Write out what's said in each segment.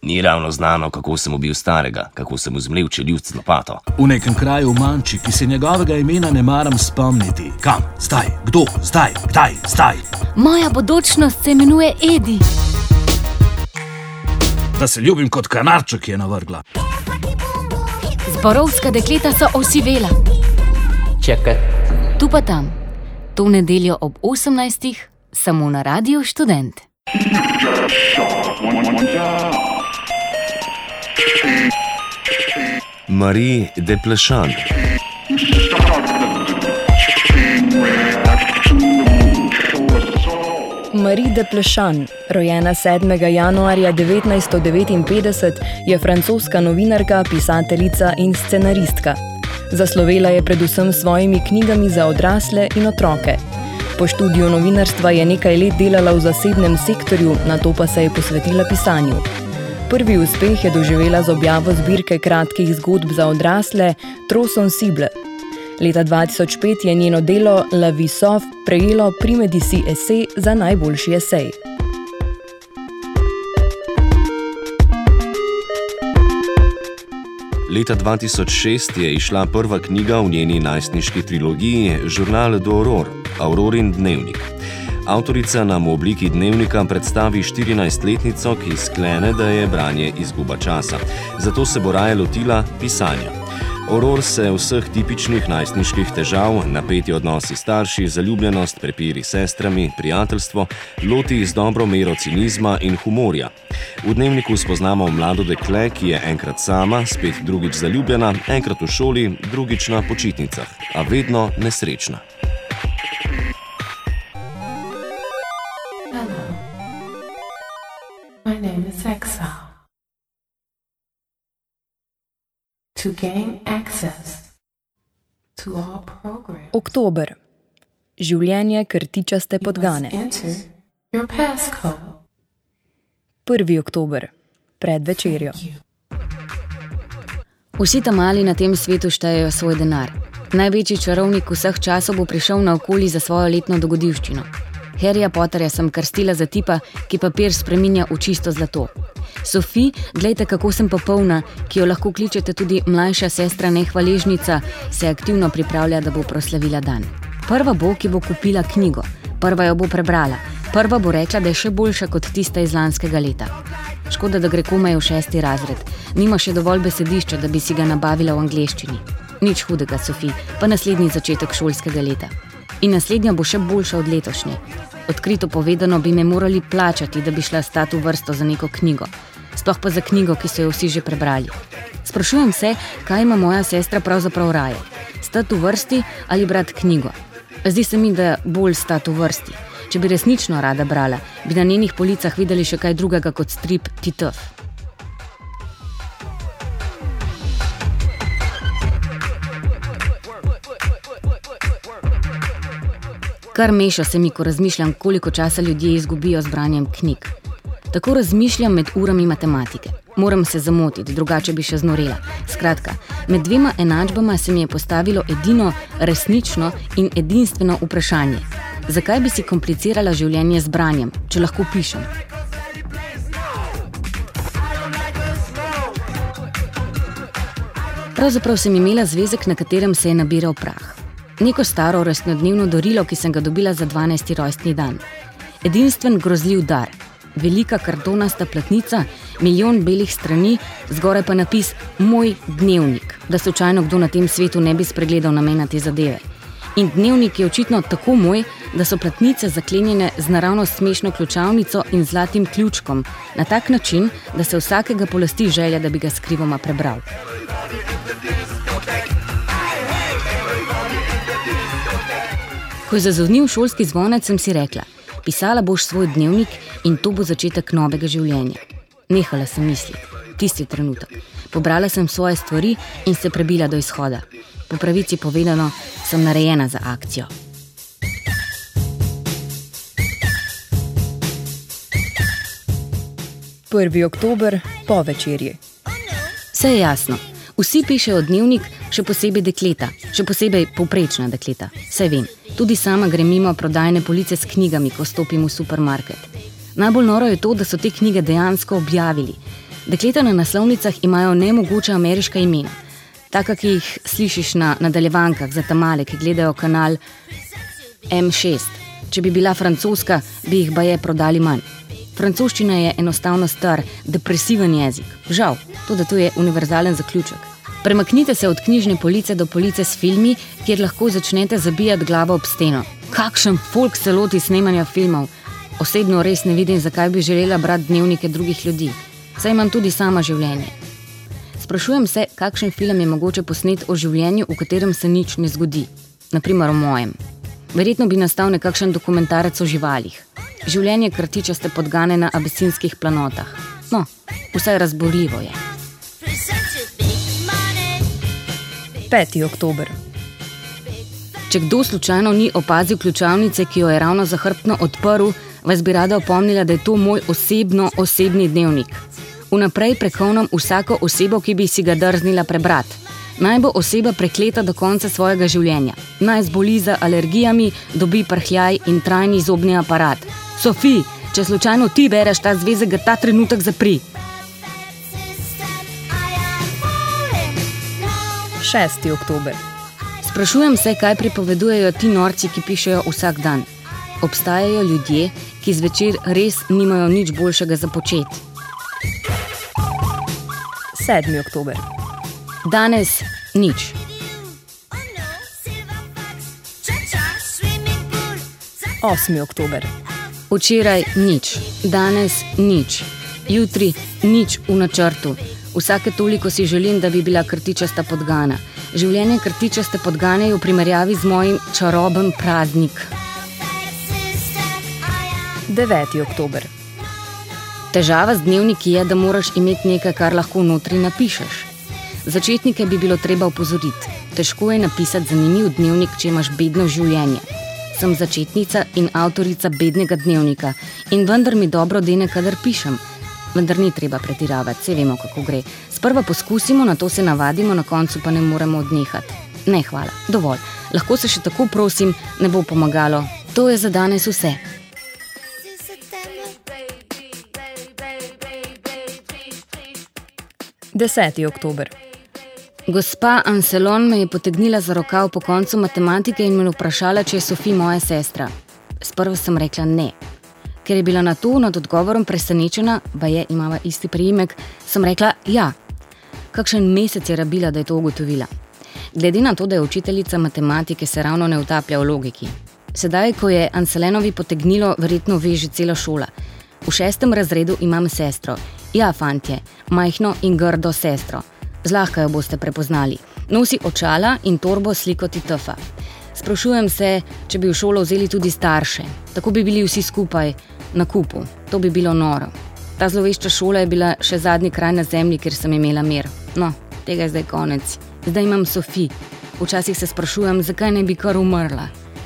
Ni ravno znano, kako sem ubil starega, kako sem vzmlel čeljust z lopato. V nekem kraju v Manči, ki se njegovega imena ne maram spomniti. Kam? Zdaj? Kdo? Zdaj? Kdaj? Zdaj? Moja bodočnost se imenuje Edi. Da se ljubim kot kanarček, ki je navrgla. Zborovska dekleta so osivela. Čakaj. Tu pa tam. To nedeljo ob 18. samo na Radiu Študent. Marie Desplechin. Marie Desplechin, rojena 7. januarja 1959, je francoska novinarka, pisateljica in scenaristka. Zaslovela je predvsem s svojimi knjigami za odrasle in otroke. Po študiju novinarstva je nekaj let delala v zasebnem sektorju, nato pa se je posvetila pisanju. Prvi uspeh je doživela z objavo zbirke kratkih zgodb za odrasle Trop sensible. Leta 2005 je njeno delo La vie sauve prejelo Prix Medici Essai za najboljši esej. Leta 2006 je izšla prva knjiga v njeni najstniški trilogiji Journal d'Aurore, Aurorin dnevnik. Avtorica nam v obliki dnevnika predstavi 14-letnico, ki sklene, da je branje izguba časa. Zato se bo raje lotila pisanja. Aurore se vseh tipičnih najstniških težav, napeti odnosi starši, zaljubljenost, prepiri s sestrami, prijateljstvo, loti z dobro mero cinizma in humorja. V dnevniku spoznamo mlado dekle, ki je enkrat sama, spet drugič zaljubljena, enkrat v šoli, drugič na počitnicah, a vedno nesrečna. Hello. My name is Exile. To gain access to all programs. Oktober. Življenje krtičaste podgane. Enter your passcode. 1. oktober. Pred večerjo. Vsi ta mali na tem svetu štejejo svoj denar. Največji čarovnik vseh časov bo prišel naokoli za svojo letno dogodivščino. Harryja Potterja sem krstila za tipa, ki papir spreminja v čisto zlato. Sophie, glejte, kako sem popolna, ki jo lahko kličete tudi mlajša sestra nehvaležnica, se aktivno pripravlja, da bo proslavila dan. Prva bo, ki bo kupila knjigo. Prva jo bo prebrala. Prva bo rekla, da je še boljša kot tista iz lanskega leta. Škoda, da gre komaj v 6. razred. Nima še dovolj besedišča, da bi si ga nabavila v angleščini. Nič hudega, Sophie, pa naslednji začetek šolskega leta. In naslednja bo še boljša od letošnje. Odkrito povedano bi me morali plačati, da bi šla stati v vrsto za neko knjigo. Sploh pa za knjigo, ki so jo vsi že prebrali. Sprašujem se, kaj ima moja sestra pravzaprav raje. Stati v vrsti ali brati knjigo? Zdi se mi, da bolj stati v vrsti. Če bi resnično rada brala, bi na njenih policah videli še kaj drugega kot strip Titeuf. Kar meša se mi, ko razmišljam, koliko časa ljudje izgubijo z branjem knjig. Tako razmišljam med urami matematike. Moram se zamotiti, drugače bi še znorela. Skratka, med dvema enačbama se mi je postavilo edino, resnično in edinstveno vprašanje. Zakaj bi si komplicirala življenje z branjem, če lahko pišem? Pravzaprav sem imela zvezek, na katerem se je nabiral prah. Neko staro rojstnodnevno darilo, ki sem ga dobila za 12. rojstni dan. Edinstven grozljiv dar. Velika kartonasta platnica, milijon belih strani, zgoraj pa napis Moj dnevnik, da slučajno kdo na tem svetu ne bi spregledal namena te zadeve. In dnevnik je očitno tako moj, da so platnice zaklenjene z naravnost smešno ključavnico in zlatim ključkom, na tak način, da se vsakega polasti želja, da bi ga skrivoma prebral. Ko je zazvonil šolski zvonec, sem si rekla, pisala boš svoj dnevnik in to bo začetek novega življenja. Nehala sem misliti, tisti trenutek. Pobrala sem svoje stvari in se prebila do izhoda. Po pravici povedano, sem narejena za akcijo. Prvi oktober, po večerji. Vse je jasno. Vsi pišejo dnevnik, še posebej dekleta, še posebej povprečna dekleta. Saj vem, tudi sama grem mimo prodajne police s knjigami, ko stopim v supermarket. Najbolj noro je to, da so te knjige dejansko objavili. Dekleta na naslovnicah imajo nemogoča ameriška imena, taka, ki jih slišiš na nadaljevankah za tamale, ki gledajo kanal M6. Če bi bila francoska, bi jih baje prodali manj. Francoščina je enostavno star, depresiven jezik. Žal, tudi to je univerzalen zaključek. Premaknite se od knjižne police do police s filmi, kjer lahko začnete zabijati glavo ob steno. Kakšen folk se loti snemanja filmov. Osebno res ne vidim, zakaj bi želela brati dnevnike drugih ljudi. Saj imam tudi sama življenje. Sprašujem se, kakšen film je mogoče posnet o življenju, v katerem se nič ne zgodi. Naprimer o mojem. Verjetno bi nastal nekakšen dokumentarec o živalih. Življenje krtičaste podgane na abesinskih planotah. No, vsaj razborljivo je. 5. oktober. Če kdo slučajno ni opazil ključavnice, ki jo je ravno zahrbtno odprl, vas bi rada opomnila, da je to moj osebni dnevnik. Vnaprej prekovnam vsako osebo, ki bi si ga drznila prebrati. Naj bo oseba prekleta do konca svojega življenja. Naj zboli za alergijami, dobi prhljaj in trajni zobni aparat. Sofi, če slučajno ti bereš ta zvezek, ga ta trenutek zapri. 6. oktober. Sprašujem se, kaj pripovedujejo ti norci, ki pišejo vsak dan. Obstajajo ljudje, ki zvečer res nimajo nič boljšega za početi. 7. oktober. Danes nič. 8. oktober. Včeraj nič, danes nič, jutri nič v načrtu. Vsake toliko si želim, da bi bila krtičasta podgana. Življenje krtičaste podgane je v primerjavi z mojim čaroben praznik. 9. oktober. Težava z dnevniki je, da moraš imeti nekaj, kar lahko notri napišeš. Začetnike bi bilo treba opozoriti. Težko je napisati zanimiv dnevnik, če imaš bedno življenje. Sem začetnica in avtorica bednega dnevnika in vendar mi dobro dene, kadar pišem. Vendar ni treba pretiravati, saj vemo, kako gre. Sprva poskusimo, nato se navadimo, na koncu pa ne moremo odnehati. Ne, hvala, dovolj. Lahko se še tako prosim, ne bo pomagalo. To je za danes vse. Deseti oktober. Gospa Anselon me je potegnila za rokav po koncu matematike in me vprašala, če je Sofi moja sestra. Sprva sem rekla ne. Ker je bila na to nad odgovorom presenečena, baje imava isti priimek, sem rekla ja. Kakšen mesec je rabila, da je to ugotovila. Glede na to, da je učiteljica matematike, se ravno ne utaplja v logiki. Sedaj, ko je Anselenovi potegnilo, verjetno ve že cela šola. V 6. razredu imam sestro. Ja, fantje, majhno in grdo sestro. Zlahka jo boste prepoznali. Nosi očala in torbo sliko Titefa. Sprašujem se, če bi v šolo vzeli tudi starše. Tako bi bili vsi skupaj na kupu. To bi bilo noro. Ta zlovešča šola je bila še zadnji kraj na zemlji, kjer sem imela mir. No, tega je zdaj konec. Zdaj imam Sofi. Včasih se sprašujem, zakaj ne bi kar umrla.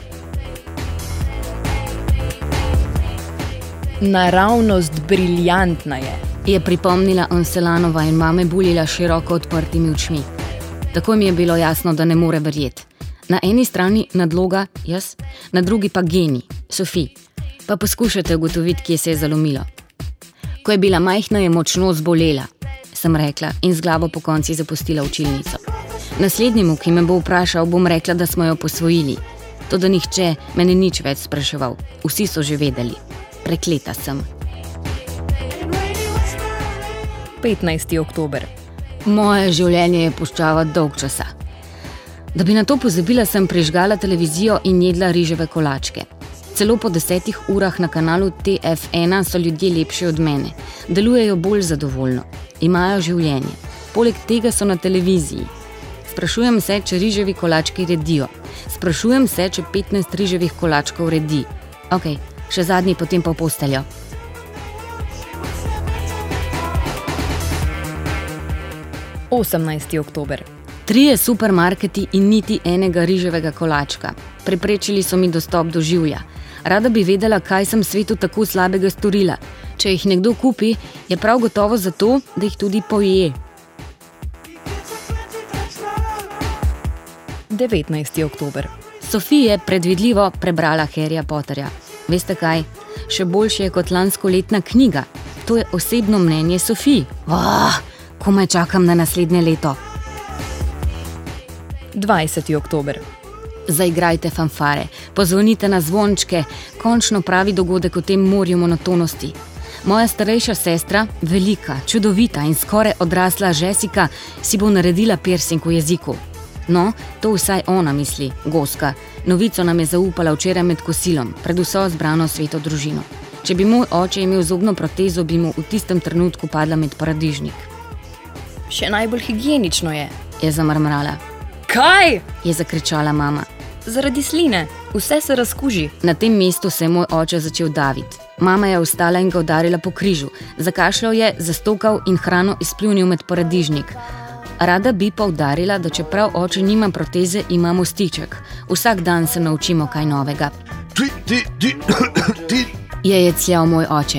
Naravnost briljantna je pripomnila Anselanova in mame buljila široko odprtimi očmi. Tako mi je bilo jasno, da ne more verjeti. Na eni strani nadloga, jaz, na drugi pa genij, Sofi. Pa poskušajte ugotoviti, kje se je zalomilo. Ko je bila majhna, je močno zbolela, sem rekla in z glavo po konci zapustila učilnico. Naslednjemu, ki me bo vprašal, bom rekla, da smo jo posvojili. Toda nihče me ni nič več spraševal. Vsi so že vedeli. Prekleta sem. 15. oktober. Moje življenje je puščava dolg časa. Da bi na to pozabila, sem prižgala televizijo in jedla riževe kolačke. Celo po 10 urah na kanalu TF1 so ljudje lepši od mene. Delujejo bolj zadovoljno. Imajo življenje. Poleg tega so na televiziji. Sprašujem se, če riževi kolački redijo. Sprašujem se, če 15 riževih kolačkov redi. Ok, še zadnji, potem pa v posteljo. – 18. oktober. 3 supermarketi in niti enega riževega kolačka. Preprečili so mi dostop do življa. Rada bi vedela, kaj sem svetu tako slabega storila. Če jih nekdo kupi, je prav gotovo zato, da jih tudi poje. 19. oktober. Sofi je predvidljivo prebrala Harryja Potterja. Veste kaj? Še boljše je kot lanskoletna knjiga. To je osebno mnenje Sofiji. Komaj čakam na naslednje leto. 20. oktober. Zaigrajte fanfare, pozvonite na zvončke, končno pravi dogodek v tem morju monotonosti. Moja starejša sestra, velika, čudovita in skoraj odrasla Jessica, si bo naredila piercing v jeziku. No, to vsaj ona misli, Goska. Novico nam je zaupala včeraj med kosilom, pred vso zbrano sveto družino. Če bi moj oče imel zobno protezo, bi mu v tistem trenutku padla med paradižnik. Še najbolj higienično je zamrmrala. Kaj? Je zakričala mama. Zaradi sline. Vse se razkuži. Na tem mestu se je moj oče začel daviti. Mama je vstala in ga udarila po križu. Zakašljal je, zastokal in hrano izpljunil med paradižnik. Rada bi pa udarila, da čeprav oče nima proteze, ima mostiček. Vsak dan se naučimo kaj novega. Je jecljal moj oče.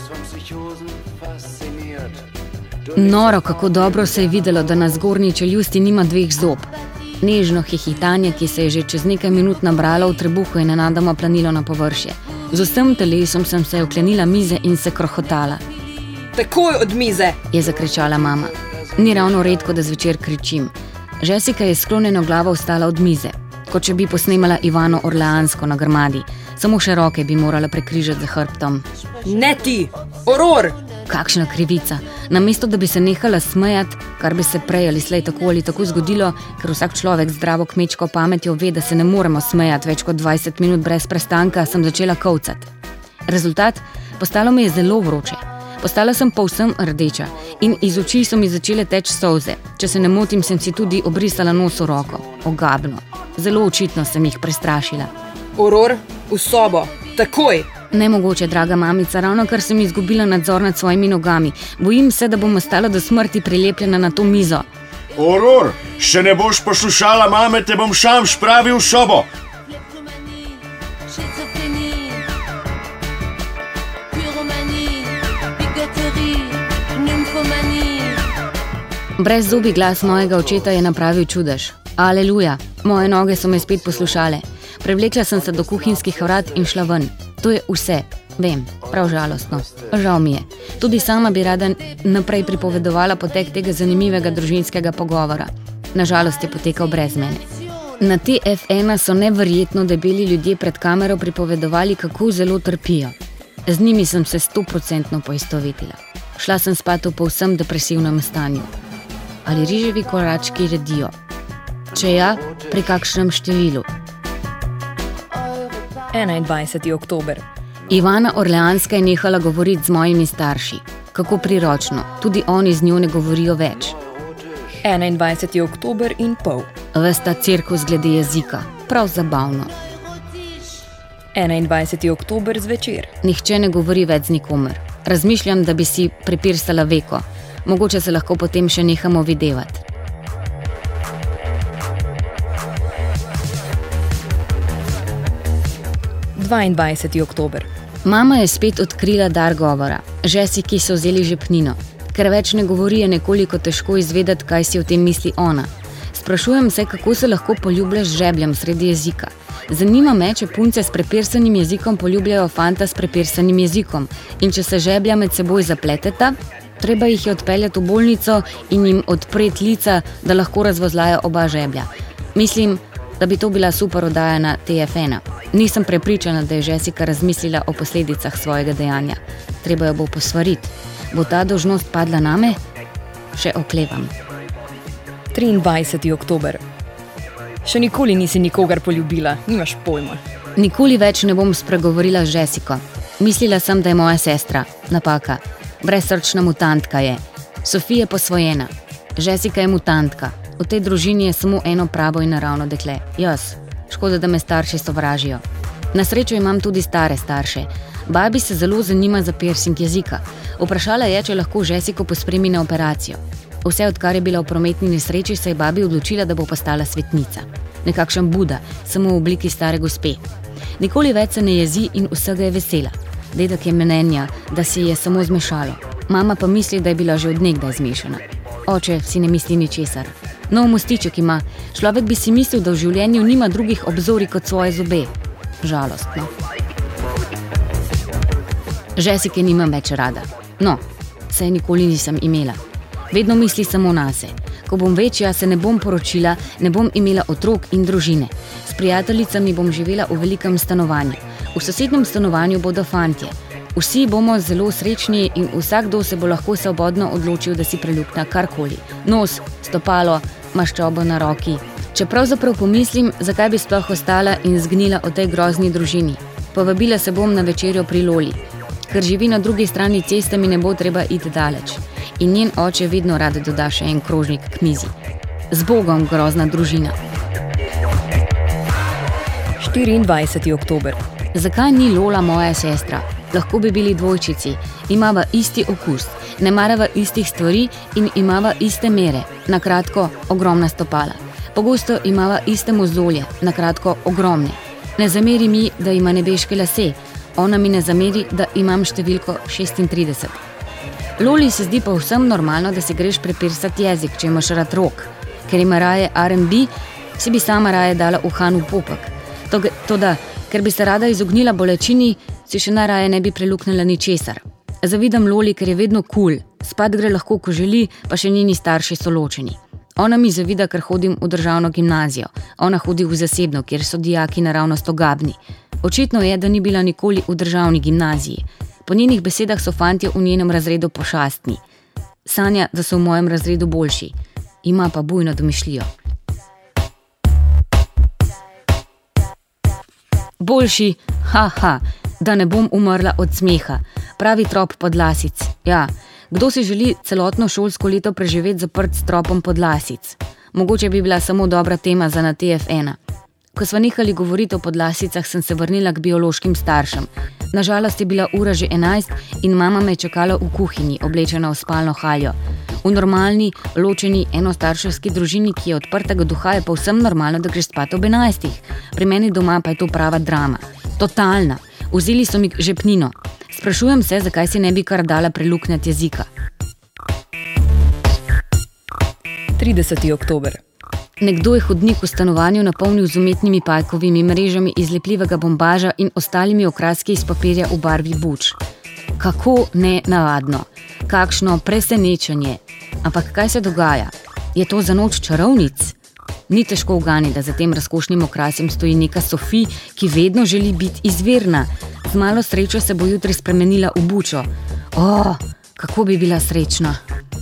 Noro, kako dobro se je videlo, da na zgornji čeljusti nima dveh zob. Nežno hihitanje, ki se je že čez nekaj minut nabralo v trebuhu, je nenadoma planilo na površje. Z vsem telesom sem se oklenila mize in se krohotala. Takoj od mize, je zakričala mama. Ni ravno redko, da zvečer kričim. Jessica je sklonjeno glavo vstala od mize, kot če bi posnemala Ivano Orleansko na grmadi. Samo še roke bi morala prekrižati za hrbtom. Ne ti, Auror! Kakšna krivica. Namesto, da bi se nehala smejati, kar bi se prej ali slej tako ali tako zgodilo, ker vsak človek z zdravo kmečko pametjo ve, da se ne moremo smejati več kot 20 minut brez prestanka, sem začela kolcati. Rezultat? Postalo mi je zelo vroče. Postala sem povsem rdeča in iz oči so mi začele teči solze. Če se ne motim, sem si tudi obrisala nos v roko. Ogabno. Zelo očitno sem jih prestrašila. Auror, v sobo. Takoj! Nemogoče, draga mamica, ravno kar sem izgubila nadzor nad svojimi nogami. Bojim se, da bom ostala do smrti prilepljena na to mizo. Auror, še ne boš poslušala mame, te bom šam spravil v sobo. Brezzobi glas mojega očeta je napravil čudež. Aleluja, moje noge so me spet poslušale. Prevlekla sem se do kuhinjskih vrat in šla ven. To je vse. Vem, prav žalostno. Žal mi je. Tudi sama bi rada naprej pripovedovala potek tega zanimivega družinskega pogovora. Nažalost je potekal brez mene. Na TF1 so neverjetno debeli ljudje pred kamero pripovedovali, kako zelo trpijo. Z njimi sem se 100% poistovetila. Šla sem spat v povsem depresivnem stanju. Ali riževi korački redijo? Če ja, pri kakšnem številu? 21. oktober. Ivana Orleanska je nehala govoriti z mojimi starši. Kako priročno, tudi oni z njo ne govorijo več. 21. oktober in pol. Ves ta cirkus glede jezika. Prav zabavno. 21. oktober zvečer. Nihče ne govori več z nikomer. Razmišljam, da bi si pripirsala veko. Mogoče se lahko potem še nehamo videvati. – 22. oktober. Mama je spet odkrila dar govora. Jessici so vzeli žepnino. Ker več ne govori, je nekoliko težko izvedeti, kaj si o tem misli ona. Sprašujem se, kako se lahko poljubljaš z žebljem sredi jezika. Zanima me, če punce s prepirsanim jezikom poljubljajo fanta s prepirsanim jezikom. In če se žeblja med seboj zapleteta, treba jih je odpeljati v bolnico in jim odpreti lica, da lahko razvozlajo oba žeblja. Mislim, da bi to bila super oddaja na TF1. Nisem prepričana, da je Jessica razmislila o posledicah svojega dejanja. Treba jo bo posvariti. Bo ta dolžnost padla name? Še oklevam. 23. oktober. Še nikoli nisi nikogar poljubila, nimaš pojma. Nikoli več ne bom spregovorila z Jessico. Mislila sem, da je moja sestra. Napaka. Brezsrčna mutantka je. Sofija je posvojena. Jessica je mutantka. V tej družini je samo eno pravo in naravno dekle. Jaz. Škoda, da me starši sovražijo. Na srečo imam tudi stare starše. Babi se zelo zanima za piercing jezika. Vprašala je, če lahko Jessico pospremi na operacijo. Vse odkar je bila v prometni nesreči, se je babi odločila, da bo postala svetnica. Nekakšen Buda, samo v obliki stare gospe. Nikoli več se ne jezi in vsega je vesela. Dedek je mnenja, da si je samo zmešalo. Mama pa misli, da je bila že od nekdaj zmešana. Oče si ne misli ničesar. Nov mostiček ima. Človek bi si mislil, da v življenju nima drugih obzorij kot svoje zobe. Žalostno. Jessica nimam več rada. No, saj nikoli nisem imela. Vedno misli samo nase. Ko bom večja, se ne bom poročila, ne bom imela otrok in družine. S prijateljicami bom živela v velikem stanovanju. V sosednjem stanovanju bodo fantje. Vsi bomo zelo srečni in vsakdo se bo lahko svobodno odločil, da si prelukne karkoli. Nos, stopalo, maščobo na roki. Če pravzaprav pomislim, zakaj bi sploh ostala in zgnila o tej grozni družini. Povabila se bom na večerjo pri Loli. Ker živi na drugi strani ceste, mi ne bo treba iti daleč. In njen oče vedno rad doda še en krožnik k mizi. Z Bogom, grozna družina. 24. oktober. Zakaj ni Lola moja sestra? Lahko bi bili dvojčici. Imava isti okus, ne marava istih stvari in imava iste mere. Na kratko, ogromna stopala. Pogosto imava iste mozolje, na kratko, ogromne. Ne zameri mi, da ima nebeške lase. Ona mi ne zameri, da imam številko 36. Loli se zdi povsem normalno, da si greš prepirsati jezik, če imaš rad rock. Ker ima raje R&B, si bi sama raje dala uhan v popek. Toda, ker bi se rada izognila bolečini, si še najraje ne bi preluknila ničesar. Zavidam Loli, ker je vedno cool. Spat gre lahko, ko želi, pa še njeni starši so ločeni. Ona mi zavida, ker hodim v državno gimnazijo. Ona hodi v zasebno, kjer so dijaki naravnost ogabni. Očitno je, da ni bila nikoli v državni gimnaziji. Po njenih besedah so fantje v njenem razredu pošastni. Sanja, da so v mojem razredu boljši. Ima pa bujno domišljijo. Boljši, da ne bom umrla od smeha. Pravi trop podlasic. Ja, kdo si želi celotno šolsko leto preživeti zaprt s tropom podlasic? Mogoče bi bila samo dobra tema za na TF1. Ko sva nehali govoriti o podlasicah, sem se vrnila k biološkim staršem. Nažalost je bila ura že 11 in mama me je čakala v kuhinji, oblečena v spalno haljo. V normalni, ločeni, enostarševski družini, ki je odprtega duha, je povsem normalno, da greš spat ob 11. Pri meni doma pa je to prava drama. Totalna. Vzeli so mi žepnino. Sprašujem se, zakaj si ne bi kar dala preluknjati jezika. 30. oktober. Nekdo je hodnik v stanovanju napolnil z umetnimi pajkovimi mrežami iz lepljivega bombaža in ostalimi okraski iz papirja v barvi buč. Kako nenavadno. Kakšno presenečenje. Ampak kaj se dogaja? Je to za noč čarovnic? Ni težko uganiti, da za tem razkošnim okrasjem stoji neka Sofi, ki vedno želi biti izvirna. Z malo srečo se bo jutri spremenila v bučo. Kako bi bila srečna.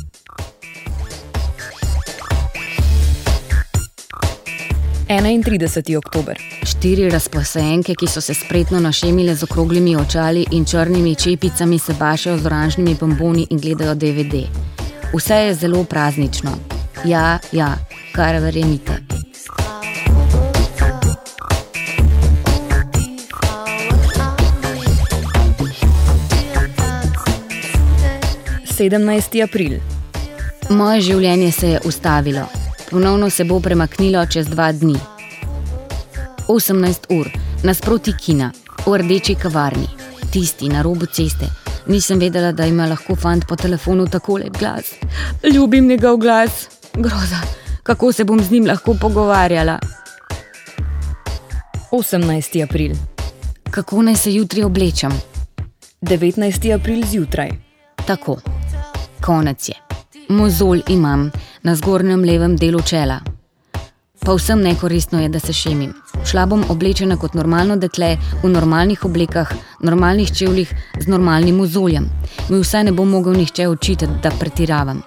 – 31. oktober. 4 razposajenke, ki so se spretno našemile z okroglimi očali in črnimi čepicami, se bašajo z oranžnimi bomboni in gledajo DVD. Vse je zelo praznično. Ja, kar verjemite. april. Moje življenje se je ustavilo. Ponovno se bo premaknilo čez 2 dni. 18 ur, nasproti kina, v rdeči kavarni, tisti na robu ceste. Nisem vedela, da ima lahko fant po telefonu takole glas. Ljubim njegov glas. Groza, kako se bom z njim lahko pogovarjala. 18. april. Kako naj se jutri oblečem? 19. april zjutraj. Tako, konec je. Mozolj imam na zgornjem levem delu čela. Pa vsem nekoristno je, da se šemim. Šla bom oblečena kot normalno dekle, v normalnih oblekah, normalnih čevljih, z normalnim mozoljem. Mi vsaj ne bo mogel nihče očitati, da pretiravam.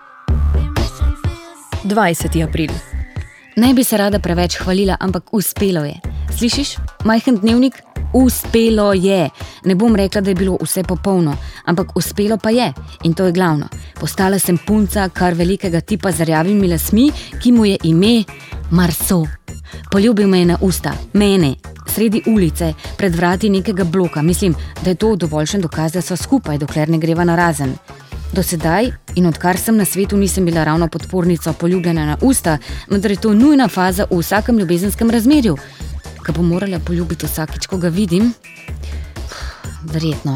20. april. Ne bi se rada preveč hvalila, ampak uspelo je. Slišiš? Majhen dnevnik? Uspelo je. Ne bom rekla, da je bilo vse popolno, ampak uspelo pa je. In to je glavno. Postala sem punca kar velikega tipa z rjavimi lasmi, ki mu je ime Marso. Poljubil me je na usta, mene, sredi ulice, pred vrati nekega bloka. Mislim, da je to dovoljšen dokaz, da so skupaj, dokler ne greva narazen. Do sedaj in odkar sem na svetu, nisem bila ravno podpornica poljubljena na usta, vendar je to nujna faza v vsakem ljubezenskem razmerju. Ga bom morala poljubiti vsakič, ko ga vidim? Verjetno.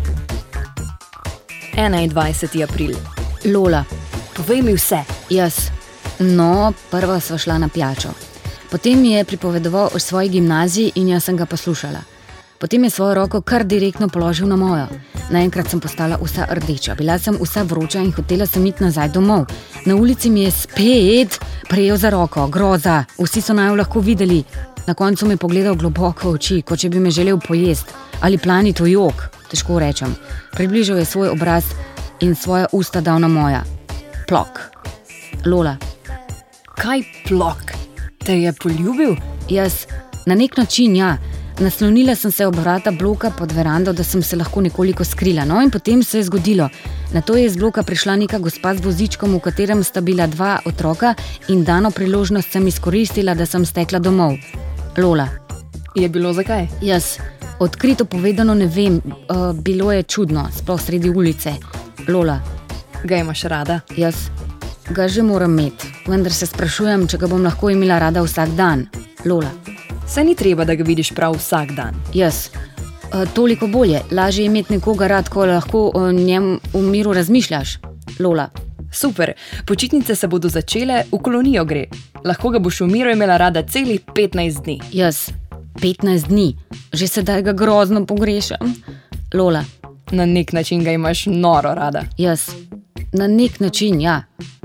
21. april. Lola. Povej mi vse. Jaz. No, prva sva šla na pijačo. Potem mi je pripovedoval o svoji gimnaziji in jaz sem ga poslušala. Potem je svojo roko kar direktno položil na mojo. Naenkrat sem postala vsa rdeča, bila sem vsa vroča in hotela sem iti nazaj domov. Na ulici mi je spet prejel za roko, groza, vsi so naju lahko videli. Na koncu me je pogledal globoko v oči, kot če bi me želel pojesti ali planiti v jok, težko rečem. Približal je svoj obraz in svoja usta dal na moja. Plok. Lola. Kaj plok? Te je poljubil? Jaz, na nek način, ja. Naslonila sem se ob vrata bloka pod verando, da sem se lahko nekoliko skrila. No in potem se je zgodilo. Nato je iz bloka prišla neka gospa z vozičkom, v katerem sta bila 2 otroka in dano priložnost sem izkoristila, da sem stekla domov. Lola. Je bilo zakaj? Jaz, odkrito povedano ne vem, bilo je čudno, sploh sredi ulice. Lola. Ga imaš rada? Jaz ga že moram imeti, vendar se sprašujem, če ga bom lahko imela rada vsak dan. Lola. Saj ni treba, da ga vidiš prav vsak dan. Jaz. Toliko bolje, lažje imeti nekoga rad, ko lahko o njem v miru razmišljaš. Lola. Super, počitnice se bodo začele, v kolonijo gre. Lahko ga boš v miru imela rada celih 15 dni. Jaz. 15 dni. Že sedaj ga grozno pogrešam. Lola. Na nek način ga imaš noro rada. Jaz. Na nek način, ja.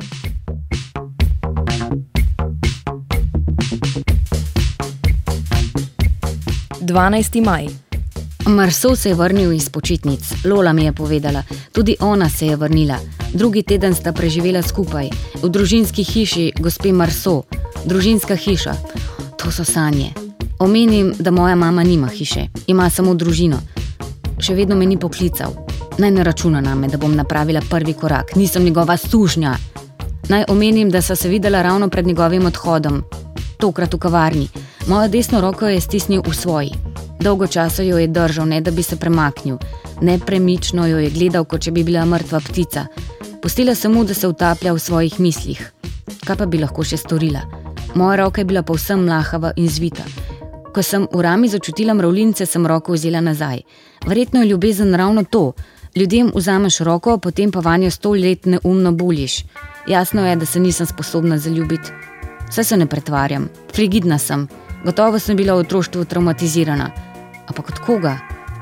Maj. Marceau se je vrnil iz počitnic. Lola mi je povedala. Tudi ona se je vrnila. Drugi teden sta preživela skupaj. V družinski hiši gospe Marceau. Družinska hiša. To so sanje. Omenim, da moja mama nima hiše. Ima samo družino. Še vedno me ni poklical. Naj ne računa name, da bom napravila prvi korak. Nisem njegova sužnja. Naj omenim, da sva se videla ravno pred njegovim odhodom. Tokrat v kavarni. Mojo desno roko je stisnil v svoji. Dolgo časa jo je držal, ne da bi se premaknil. Nepremično jo je gledal, kot če bi bila mrtva ptica. Pustila sem mu, da se utaplja v svojih mislih. Kaj pa bi lahko še storila? Moja roka je bila povsem mlahava in zvita. Ko sem v rami začutila mravljince, sem roko vzela nazaj. Verjetno je ljubezen ravno to. Ljudem vzameš roko, potem pa vanjo 100 let neumno buljiš. Jasno je, da se nisem sposobna zaljubiti. Saj se ne pretvarjam. Frigidna sem. Gotovo sem bila v otroštvu traumatizirana. Ampak od koga?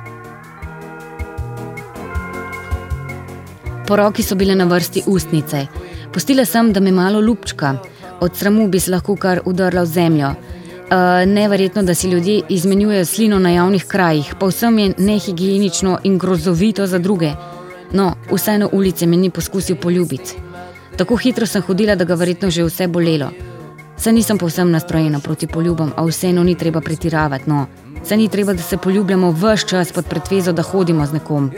Po roki so bile na vrsti ustnice. Pustila sem, da me malo lupčka. Od sramu bi se lahko kar udrla v zemljo. Neverjetno, da si ljudje izmenjujejo slino na javnih krajih. Povsem je nehigienično in grozovito za druge. No, vsaj na ulici me ni poskusil poljubiti. Tako hitro sem hodila, da ga verjetno že vse bolelo. Saj nisem povsem nastrojena proti poljubom, a vseeno ni treba pretiravati, no. Saj ni treba, da se poljubljamo ves čas pod pretvezo, da hodimo z nekom.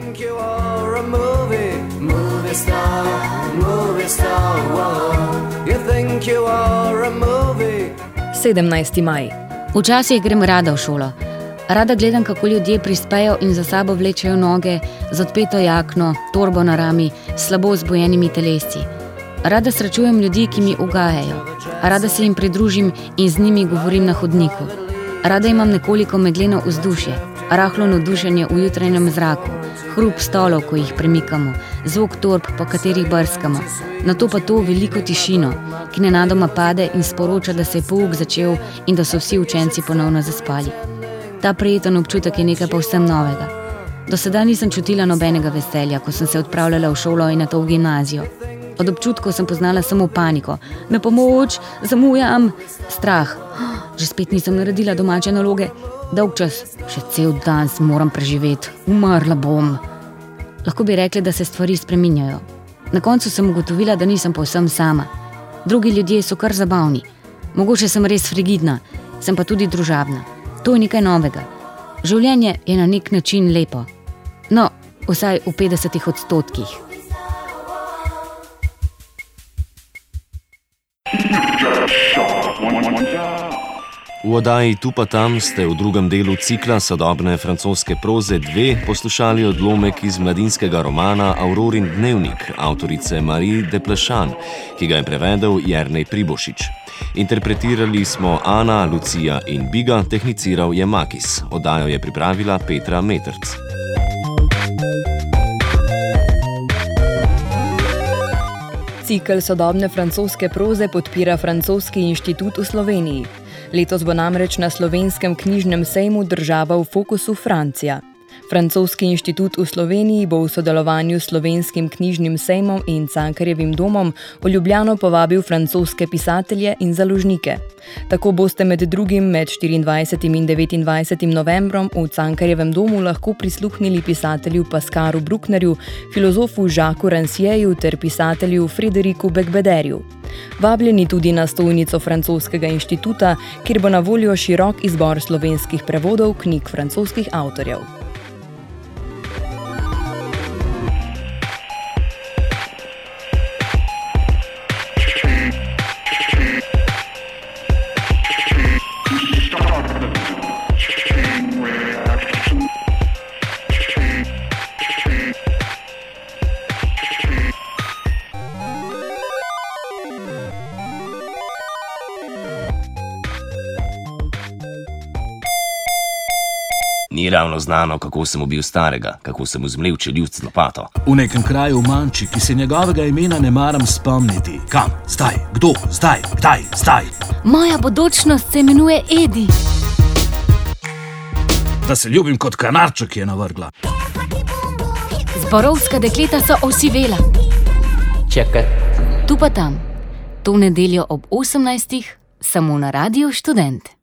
17. maj. Včasih grem rada v šolo. Rada gledam, kako ljudje prispejo in za sabo vlečejo noge, z odpeto jakno, torbo na rami, slabo zbojenimi telesci. Rada srečujem ljudi, ki mi ugajajo. Rada se jim pridružim in z njimi govorim na hodniku. Rada imam nekoliko megleno vzdušje, rahlo navdušenje v jutranjem zraku, hrup stolov, ko jih premikamo, zvok torb, po katerih brskamo, nato pa to veliko tišino, ki nenadoma pade in sporoča, da se je pouk začel in da so vsi učenci ponovno zaspali. Ta prijeten občutek je nekaj povsem novega. Do sedaj nisem čutila nobenega veselja, ko sem se odpravljala v šolo in nato v gimnazijo. Od občutkov sem poznala samo paniko. Na pomoč, zamujam, strah. Že spet nisem naredila domače naloge. Dolg čas, še cel dan moram preživeti. Umrla bom. Lahko bi rekli, da se stvari spreminjajo. Na koncu sem ugotovila, da nisem povsem sama. Drugi ljudje so kar zabavni. Mogoče sem res frigidna, sem pa tudi družabna. To je nekaj novega. Življenje je na nek način lepo. No, vsaj v 50%. V oddaji Tu pa tam ste v drugem delu cikla sodobne francoske proze 2 poslušali odlomek iz mladinskega romana Aurorin dnevnik avtorice Marie Desplechin, ki ga je prevedel Jernej Pribošič. Interpretirali smo Ana, Lucija in Biga, tehniciral je Makis. Oddajo je pripravila Petra Metrc. Cikel sodobne francoske proze podpira Francoski inštitut v Sloveniji. Letos bo namreč na slovenskem knjižnem sejmu država v fokusu Francija. Francoski inštitut v Sloveniji bo v sodelovanju s Slovenskim knjižnim sejmom in Cankarjevim domom v Ljubljano povabil francoske pisatelje in založnike. Tako boste med drugim med 24. in 29. novembrom v Cankarjevem domu lahko prisluhnili pisatelju Pascalu Brucknerju, filozofu Jacquesu Rancièru ter pisatelju Frédéricu Becbederju. Vabljeni tudi na stojnico Francoskega inštituta, kjer bo na voljo širok izbor slovenskih prevodov knjig francoskih avtorjev. Ni ravno znano, kako sem ubil starega, kako sem mu zmlel čeljust z lopato. V nekem kraju v Manči, ki se njegovega imena ne maram spomniti. Kam? Zdaj? Kdo? Zdaj? Kdaj? Zdaj? Moja bodočnost se imenuje Edi. Da se ljubim kot kanarček, ki je navrgla. Zborovska dekleta so osivela. Čakat. Tu pa tam. To nedeljo ob 18. samo na Radiu Študent.